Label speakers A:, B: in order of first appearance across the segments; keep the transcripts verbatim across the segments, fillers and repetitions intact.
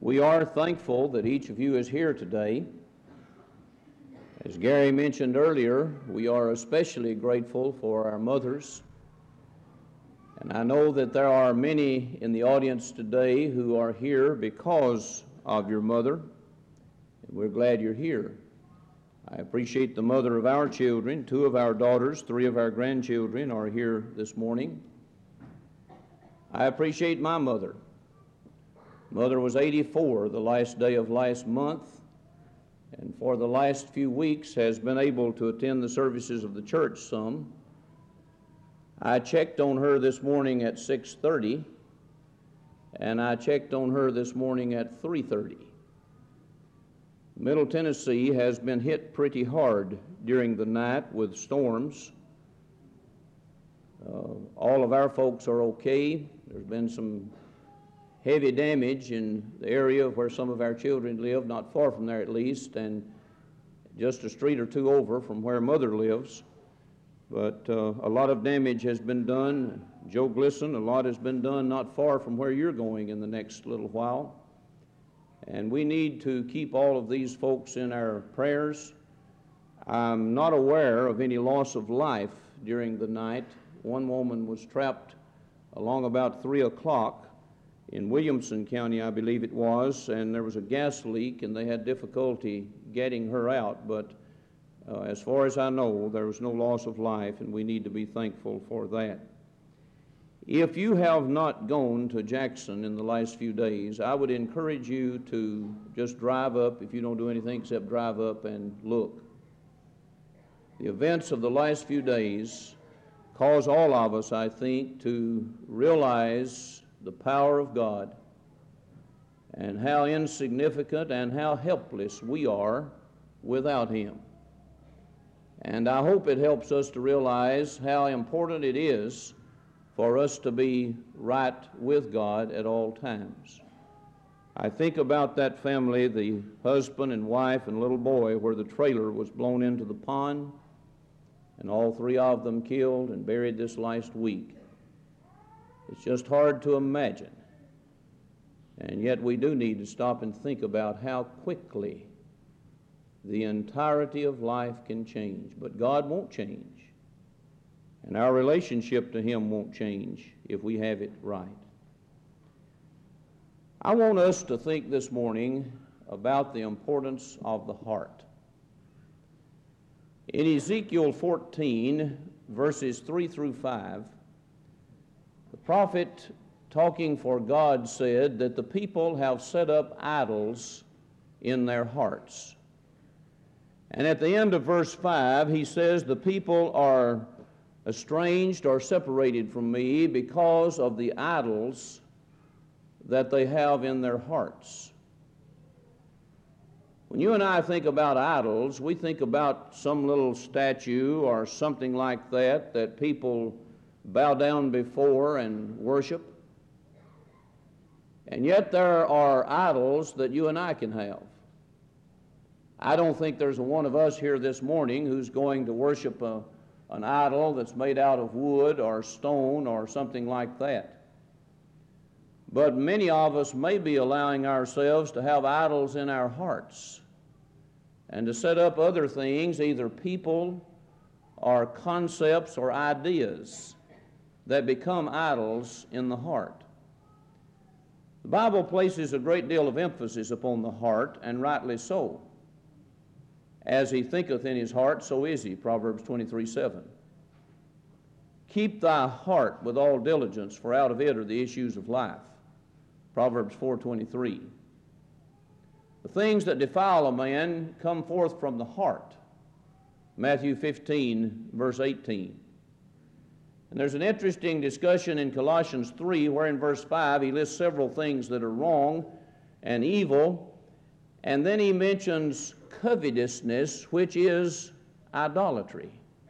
A: We are thankful that each of you is here today. As Gary mentioned earlier, we are especially grateful for our mothers. And I know that there are many in the audience today who are here because of your mother, and we're glad you're here. I appreciate the mother of our children. Two of our daughters, three of our grandchildren are here this morning. I appreciate my mother. Mother was eighty-four the last day of last month, and for the last few weeks has been able to attend the services of the church some. I checked on her this morning at six thirty, and I checked on her this morning at three thirty. Middle Tennessee has been hit pretty hard during the night with storms. Uh, all of our folks are okay. There's been some heavy damage in the area where some of our children live, not far from there at least, and just a street or two over from where Mother lives. But uh, a lot of damage has been done. Joe Glisson, a lot has been done not far from where you're going in the next little while. And we need to keep all of these folks in our prayers. I'm not aware of any loss of life during the night. One woman was trapped along about three o'clock in Williamson County, I believe it was, and there was a gas leak, and they had difficulty getting her out. But uh, as far as I know, there was no loss of life, and we need to be thankful for that. If you have not gone to Jackson in the last few days, I would encourage you to just drive up, if you don't do anything except drive up and look. The events of the last few days cause all of us, I think, to realize the power of God and how insignificant and how helpless we are without Him. And I hope it helps us to realize how important it is for us to be right with God at all times. I think about that family, the husband and wife and little boy, where the trailer was blown into the pond, and all three of them killed and buried this last week. It's just hard to imagine. And yet we do need to stop and think about how quickly the entirety of life can change. But God won't change. And our relationship to Him won't change if we have it right. I want us to think this morning about the importance of the heart. In Ezekiel fourteen, verses three through five, the prophet, talking for God, said that the people have set up idols in their hearts. And at the end of verse five, he says, the people are estranged or separated from me because of the idols that they have in their hearts. When you and I think about idols, we think about some little statue or something like that that people bow down before and worship. And yet there are idols that you and I can have. I don't think there's a one of us here this morning who's going to worship a, an idol that's made out of wood or stone or something like that. But many of us may be allowing ourselves to have idols in our hearts and to set up other things, either people or concepts or ideas, that become idols in the heart. The Bible places a great deal of emphasis upon the heart, and rightly so. As he thinketh in his heart, so is he, Proverbs twenty-three seven. Keep thy heart with all diligence, for out of it are the issues of life, Proverbs four twenty-three. The things that defile a man come forth from the heart, Matthew fifteen, verse eighteen. And there's an interesting discussion in Colossians three, where in verse five he lists several things that are wrong and evil, and then he mentions covetousness, which is idolatry.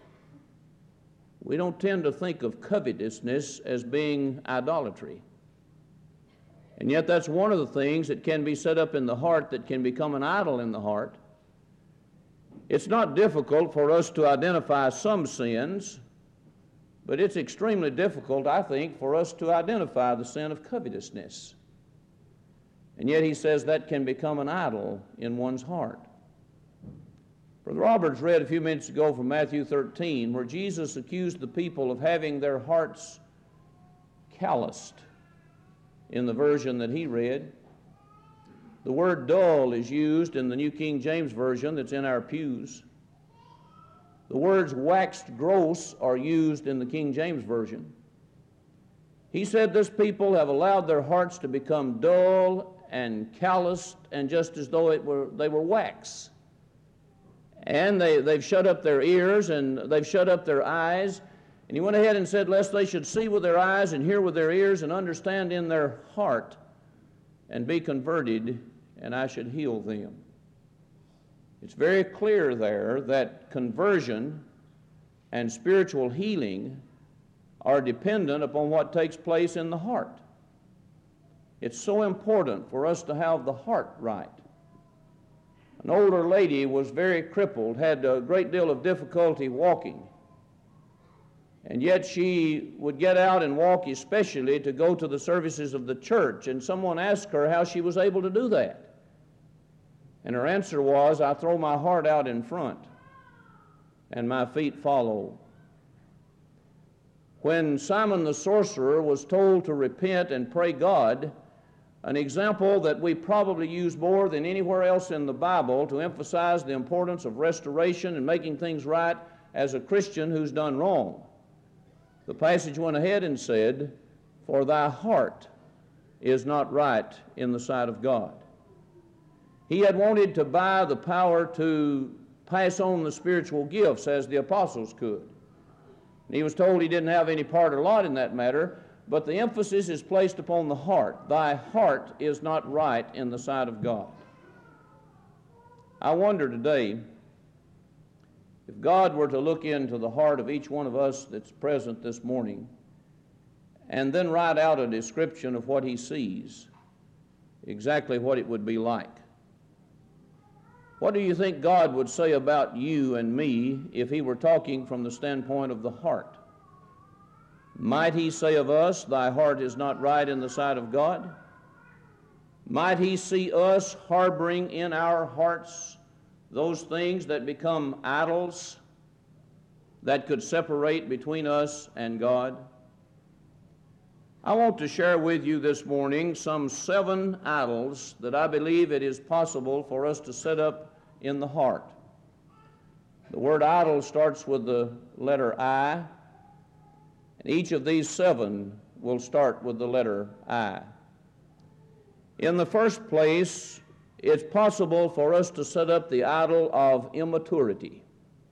A: We don't tend to think of covetousness as being idolatry. And yet that's one of the things that can be set up in the heart that can become an idol in the heart. It's not difficult for us to identify some sins, but it's extremely difficult, I think, for us to identify the sin of covetousness. And yet he says that can become an idol in one's heart. Brother Roberts read a few minutes ago from Matthew thirteen, where Jesus accused the people of having their hearts calloused in the version that he read. The word dull is used in the New King James Version that's in our pews. The words waxed gross are used in the King James Version. He said this people have allowed their hearts to become dull and calloused and just as though it were, they were wax. And they, they've shut up their ears and they've shut up their eyes. And he went ahead and said, lest they should see with their eyes and hear with their ears and understand in their heart and be converted, and I should heal them. It's very clear there that conversion and spiritual healing are dependent upon what takes place in the heart. It's so important for us to have the heart right. An older lady was very crippled, had a great deal of difficulty walking. And yet she would get out and walk especially to go to the services of the church. And someone asked her how she was able to do that. And her answer was, I throw my heart out in front and my feet follow. When Simon the sorcerer was told to repent and pray God, an example that we probably use more than anywhere else in the Bible to emphasize the importance of restoration and making things right as a Christian who's done wrong. The passage went ahead and said, for thy heart is not right in the sight of God. He had wanted to buy the power to pass on the spiritual gifts as the apostles could. And he was told he didn't have any part or lot in that matter, but the emphasis is placed upon the heart. Thy heart is not right in the sight of God. I wonder today, if God were to look into the heart of each one of us that's present this morning and then write out a description of what he sees, exactly what it would be like. What do you think God would say about you and me if he were talking from the standpoint of the heart? Might he say of us, thy heart is not right in the sight of God? Might he see us harboring in our hearts those things that become idols that could separate between us and God? I want to share with you this morning some seven idols that I believe it is possible for us to set up in the heart. The word idol starts with the letter I, and each of these seven will start with the letter I. In the first place, it's possible for us to set up the idol of immaturity.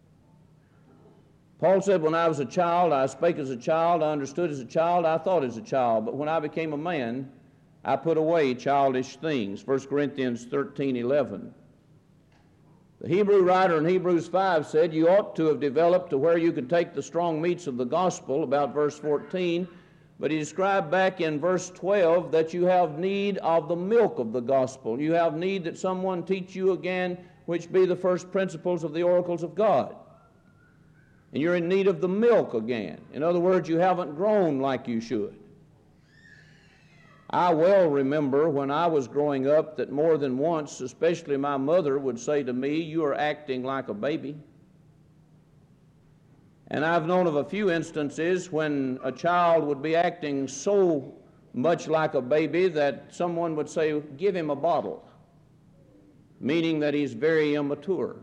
A: Paul said, when I was a child, I spake as a child, I understood as a child, I thought as a child, but when I became a man, I put away childish things. First Corinthians thirteen eleven. The Hebrew writer in Hebrews five said, you ought to have developed to where you could take the strong meats of the gospel, about verse fourteen, but he described back in verse twelve that you have need of the milk of the gospel. You have need that someone teach you again, which be the first principles of the oracles of God. And you're in need of the milk again. In other words, you haven't grown like you should. I well remember when I was growing up that more than once, especially my mother would say to me, you are acting like a baby. And I've known of a few instances when a child would be acting so much like a baby that someone would say, give him a bottle, meaning that he's very immature.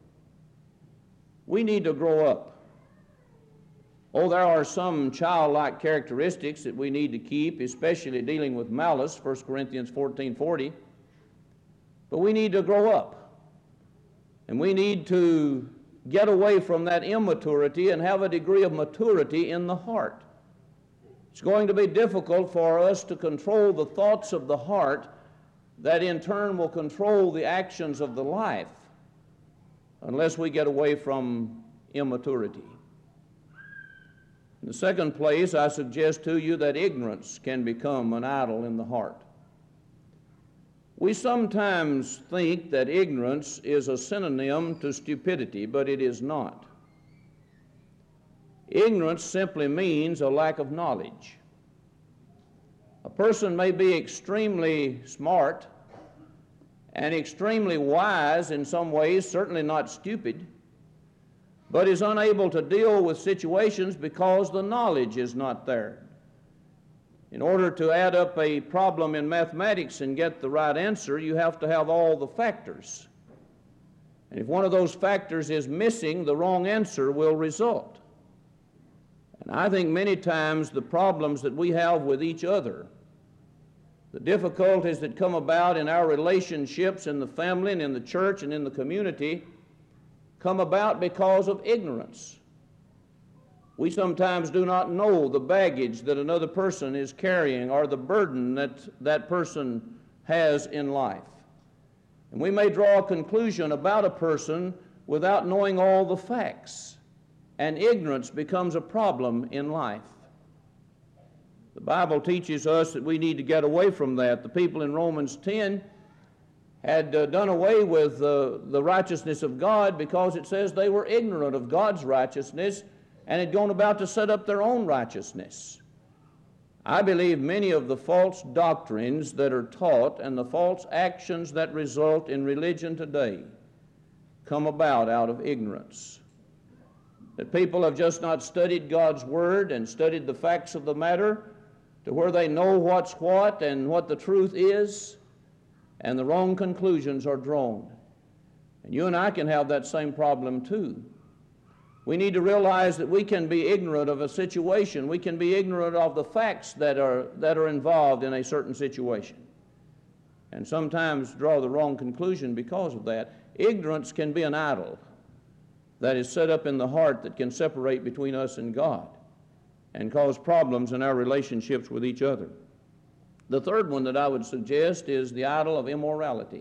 A: We need to grow up. Oh, there are some childlike characteristics that we need to keep, especially dealing with malice, First Corinthians fourteen forty. But we need to grow up. And we need to get away from that immaturity and have a degree of maturity in the heart. It's going to be difficult for us to control the thoughts of the heart that in turn will control the actions of the life unless we get away from immaturity. In the second place, I suggest to you that ignorance can become an idol in the heart. We sometimes think that ignorance is a synonym to stupidity, but it is not. Ignorance simply means a lack of knowledge. A person may be extremely smart, and extremely wise in some ways, certainly not stupid, but is unable to deal with situations because the knowledge is not there. In order to add up a problem in mathematics and get the right answer, you have to have all the factors. And if one of those factors is missing, the wrong answer will result. And I think many times the problems that we have with each other, the difficulties that come about in our relationships in the family and in the church and in the community, come about because of ignorance. We sometimes do not know the baggage that another person is carrying or the burden that that person has in life. And we may draw a conclusion about a person without knowing all the facts, and ignorance becomes a problem in life. The Bible teaches us that we need to get away from that. The people in Romans ten had uh, done away with uh, the righteousness of God because it says they were ignorant of God's righteousness and had gone about to set up their own righteousness. I believe many of the false doctrines that are taught and the false actions that result in religion today come about out of ignorance. That people have just not studied God's Word and studied the facts of the matter to where they know what's what and what the truth is, and the wrong conclusions are drawn. And you and I can have that same problem too. We need to realize that we can be ignorant of a situation. We can be ignorant of the facts that are, that are involved in a certain situation, and sometimes draw the wrong conclusion because of that. Ignorance can be an idol that is set up in the heart that can separate between us and God and cause problems in our relationships with each other. The third one that I would suggest is the idol of immorality.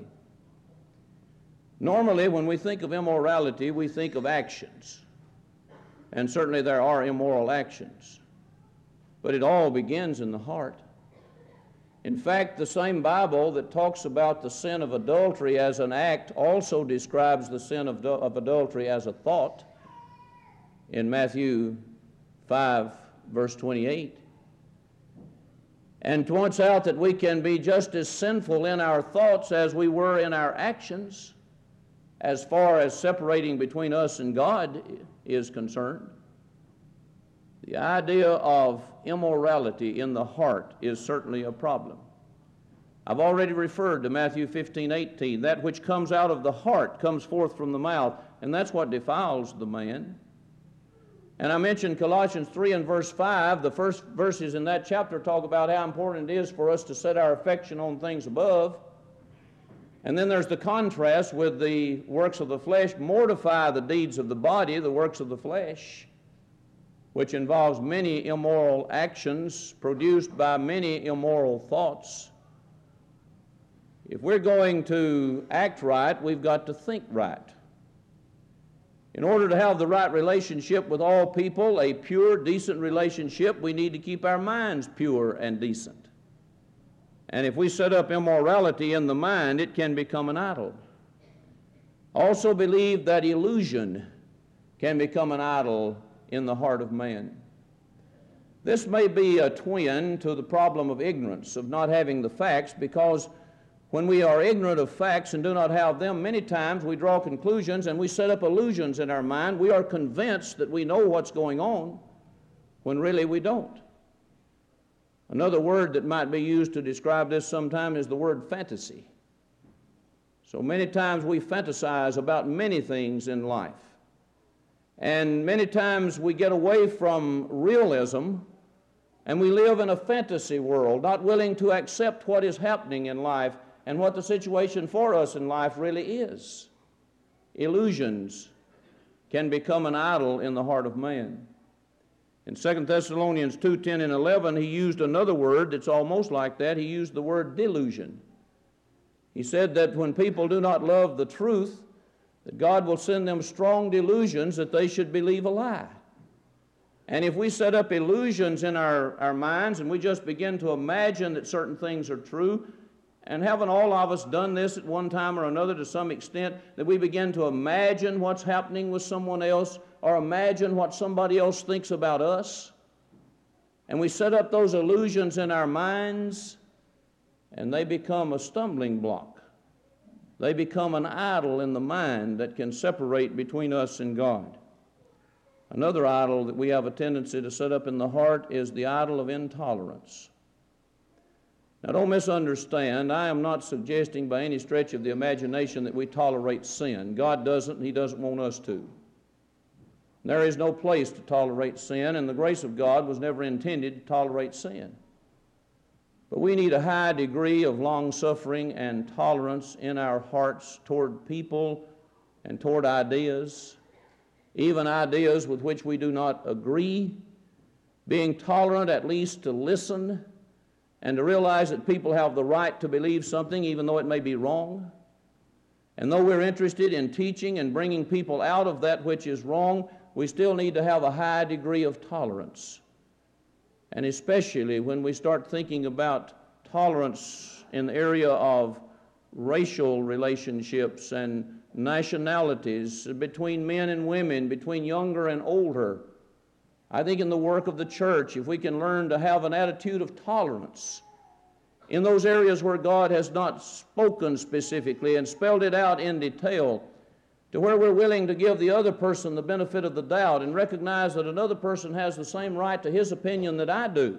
A: Normally, when we think of immorality, we think of actions. And certainly there are immoral actions. But it all begins in the heart. In fact, the same Bible that talks about the sin of adultery as an act also describes the sin of, of adultery as a thought in Matthew five, verse twenty-eight. And points out that we can be just as sinful in our thoughts as we were in our actions, as far as separating between us and God is concerned. The idea of immorality in the heart is certainly a problem. I've already referred to Matthew fifteen, eighteen. That which comes out of the heart comes forth from the mouth, and that's what defiles the man. And I mentioned Colossians three and verse five. The first verses in that chapter talk about how important it is for us to set our affection on things above. And then there's the contrast with the works of the flesh. Mortify the deeds of the body, the works of the flesh, which involves many immoral actions produced by many immoral thoughts. If we're going to act right, we've got to think right. In order to have the right relationship with all people, a pure, decent relationship, we need to keep our minds pure and decent. And if we set up immorality in the mind, it can become an idol. Also believe that illusion can become an idol in the heart of man. This may be a twin to the problem of ignorance, of not having the facts, because when we are ignorant of facts and do not have them, many times we draw conclusions and we set up illusions in our mind. We are convinced that we know what's going on when really we don't. Another word that might be used to describe this sometime is the word fantasy. So many times we fantasize about many things in life. And many times we get away from realism and we live in a fantasy world, not willing to accept what is happening in life and what the situation for us in life really is. Illusions can become an idol in the heart of man. In Second Thessalonians two, ten and eleven, he used another word that's almost like that. He used the word delusion. He said that when people do not love the truth, that God will send them strong delusions that they should believe a lie. And if we set up illusions in our, our minds and we just begin to imagine that certain things are true, and haven't all of us done this at one time or another to some extent, that we begin to imagine what's happening with someone else or imagine what somebody else thinks about us, and we set up those illusions in our minds, and they become a stumbling block. They become an idol in the mind that can separate between us and God. Another idol that we have a tendency to set up in the heart is the idol of intolerance. Now, don't misunderstand. I am not suggesting by any stretch of the imagination that we tolerate sin. God doesn't, and He doesn't want us to. There is no place to tolerate sin, and the grace of God was never intended to tolerate sin. But we need a high degree of long-suffering and tolerance in our hearts toward people and toward ideas, even ideas with which we do not agree, being tolerant at least to listen and to realize that people have the right to believe something even though it may be wrong. And though we're interested in teaching and bringing people out of that which is wrong, we still need to have a high degree of tolerance. And especially when we start thinking about tolerance in the area of racial relationships and nationalities, between men and women, between younger and older. I think in the work of the church, if we can learn to have an attitude of tolerance in those areas where God has not spoken specifically and spelled it out in detail, to where we're willing to give the other person the benefit of the doubt and recognize that another person has the same right to his opinion that I do.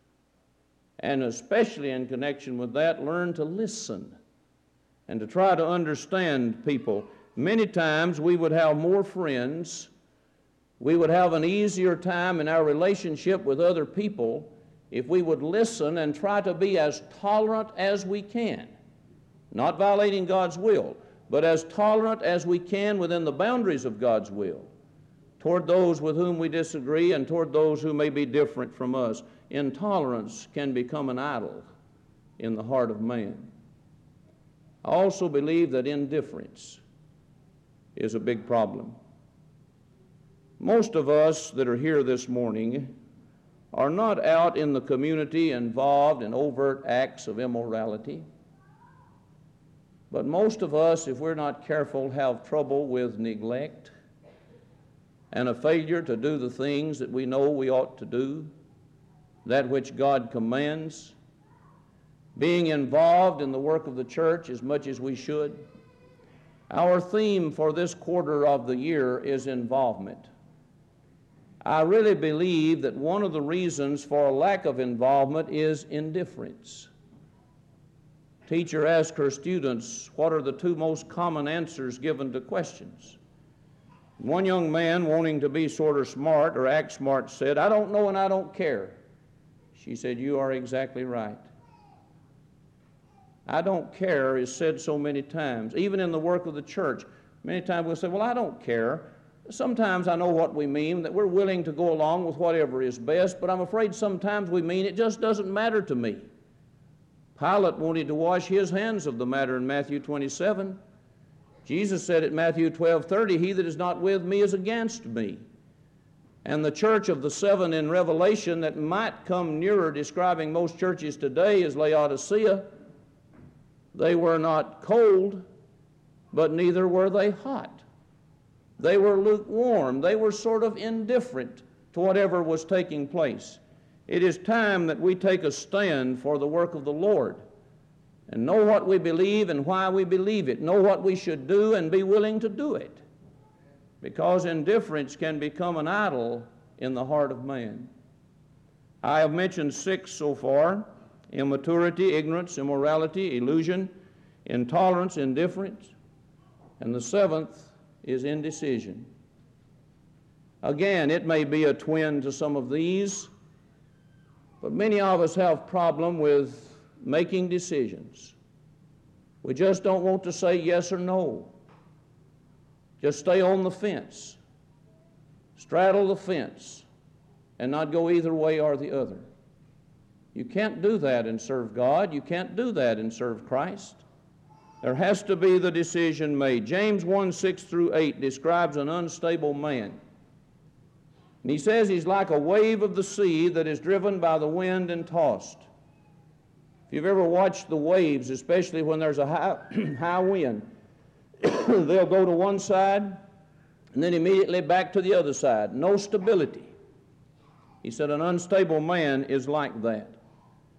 A: And especially in connection with that, learn to listen and to try to understand people. Many times we would have more friends, we would have an easier time in our relationship with other people if we would listen and try to be as tolerant as we can, not violating God's will, but as tolerant as we can within the boundaries of God's will toward those with whom we disagree and toward those who may be different from us. Intolerance can become an idol in the heart of man. I also believe that indifference is a big problem. Most of us that are here this morning are not out in the community involved in overt acts of immorality. But most of us, if we're not careful, have trouble with neglect and a failure to do the things that we know we ought to do, that which God commands, being involved in the work of the church as much as we should. Our theme for this quarter of the year is involvement. I really believe that one of the reasons for a lack of involvement is indifference. Teacher asked her students, what are the two most common answers given to questions? One young man, wanting to be sort of smart or act smart, said, I don't know and I don't care. She said, you are exactly right. I don't care is said so many times, even in the work of the church. Many times we'll say, well, I don't care. Sometimes I know what we mean, that we're willing to go along with whatever is best, but I'm afraid sometimes we mean it just doesn't matter to me. Pilate wanted to wash his hands of the matter in Matthew twenty-seven. Jesus said at Matthew twelve thirty, he that is not with me is against me. And the church of the seven in Revelation that might come nearer describing most churches today is Laodicea. They were not cold, but neither were they hot. They were lukewarm. They were sort of indifferent to whatever was taking place. It is time that we take a stand for the work of the Lord and know what we believe and why we believe it, know what we should do and be willing to do it, because indifference can become an idol in the heart of man. I have mentioned six so far: immaturity, ignorance, immorality, illusion, intolerance, indifference, and the seventh is indecision. Again, it may be a twin to some of these, but many of us have problem with making decisions. We just don't want to say yes or no. Just stay on the fence, straddle the fence, and not go either way or the other. You can't do that and serve God. You can't do that and serve Christ. There has to be the decision made. James one, six through eight describes an unstable man. And he says he's like a wave of the sea that is driven by the wind and tossed. If you've ever watched the waves, especially when there's a high, high wind, they'll go to one side and then immediately back to the other side. No stability. He said an unstable man is like that.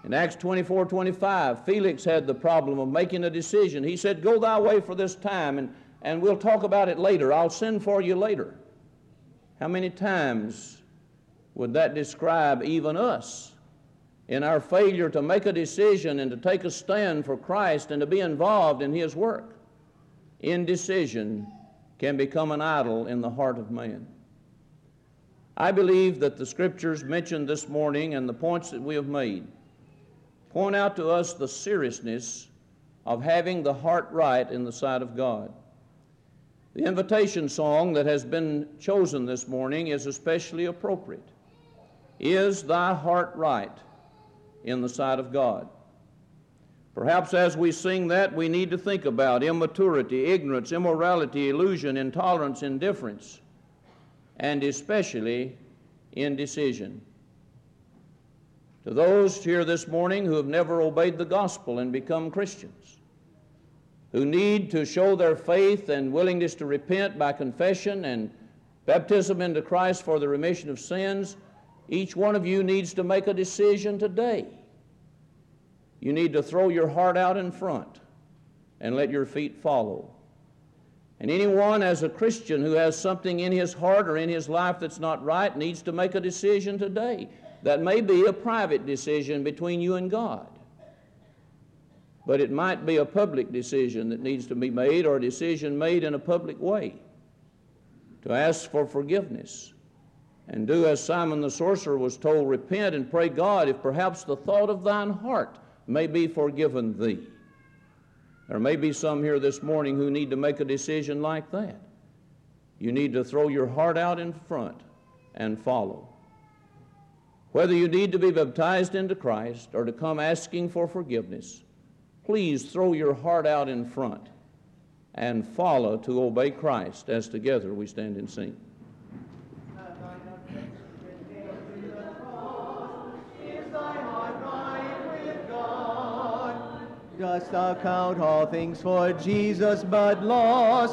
A: In Acts twenty-four twenty-five, Felix had the problem of making a decision. He said, "Go thy way for this time, and, and we'll talk about it later. I'll send for you later." How many times would that describe even us in our failure to make a decision and to take a stand for Christ and to be involved in His work? Indecision can become an idol in the heart of man. I believe that the Scriptures mentioned this morning and the points that we have made point out to us the seriousness of having the heart right in the sight of God. The invitation song that has been chosen this morning is especially appropriate. Is thy heart right in the sight of God? Perhaps as we sing that, we need to think about immaturity, ignorance, immorality, illusion, intolerance, indifference, and especially indecision. To those here this morning who have never obeyed the gospel and become Christians, who need to show their faith and willingness to repent by confession and baptism into Christ for the remission of sins, each one of you needs to make a decision today. You need to throw your heart out in front and let your feet follow. And anyone as a Christian who has something in his heart or in his life that's not right needs to make a decision today. That may be a private decision between you and God, but it might be a public decision that needs to be made, or a decision made in a public way, to ask for forgiveness and do as Simon the sorcerer was told, repent and pray God if perhaps the thought of thine heart may be forgiven thee. There may be some here this morning who need to make a decision like that. You need to throw your heart out in front and follow. Whether you need to be baptized into Christ or to come asking for forgiveness, please throw your heart out in front and follow to obey Christ as together we stand and sing.
B: Dost thou count all things for Jesus but loss?